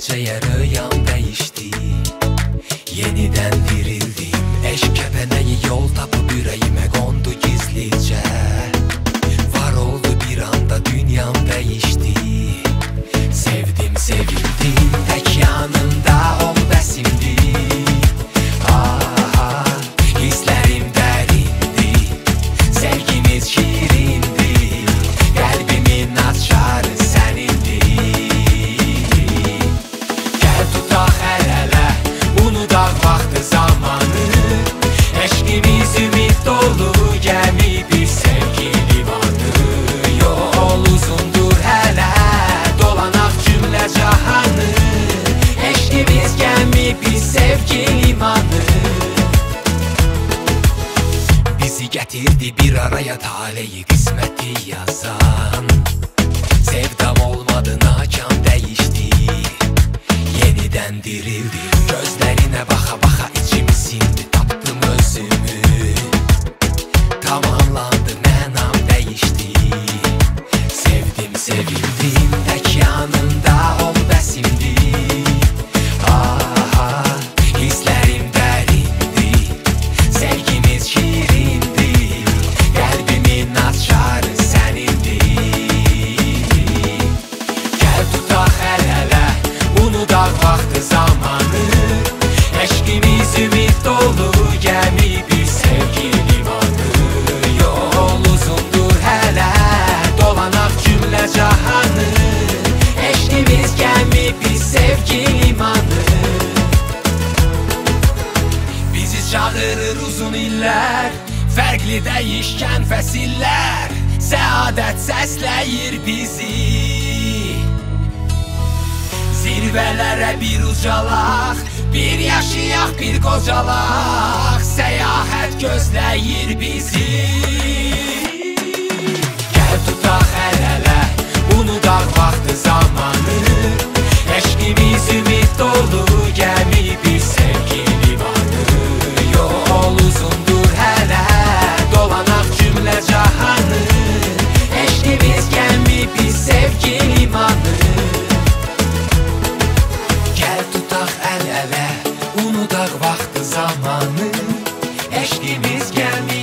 geceye rüyam değişti. Yeniden dirildim. Eşk kepeneği yol tapıp yüreğime kondu gizlice. Var oldu bir anda dünyam değişti. Sevdim sevildim, tek yanımda ol besimdi. Aha, hislerim derindi, sevgimiz şirindi. Kalbimin açarı senindi. Gel tutak el ele, unudak vakti zamanı. Eşkimiz ümit dolu gemi bir sevgi limanı. Yol uzundur hele, dolanak cümle cahanı. Eşkimiz gemi bir sevgi limanı. Bizi getirdi bir araya taleyi kısmeti yazan. Sevdam olmadı nakan değişti. Yeniden dirildi. Gözlerine baka baka içim sindi. Taptım özümü. Tamamlandı mənam değişti. Sevdim sevildim, tek yanımda ol besimdi. Aha, hislerim derindi, sevgimiz şirindi. Kalbimin açarı senindi. Gel tutak el ele, unudak vakti zamanı. Eşkimiz ümit dolu gemi bir sevgi limanı. Yol uzundur hele, dolanak cümle cahanı. Eşkimiz gemi bir sevgi limanı. Bizi çağırır uzun iller, farklı değişken fesiller. Saadet səsləyir bizi. Zirvelere bir ucalaq, bir yaşayaq, bir qocalaq. Səyahət gözləyir bizi. Gel tutak el ele, unudak vakti zamanı. Eşkimiz ümit dolu gemi bir sevgi limanı. Yol uzundur hele, dolanak cümle cahanı. Eşkimiz gemi bir sevgi limanı. Gel tutak el ele, unudak vakti zamanı. Eşkimiz gemi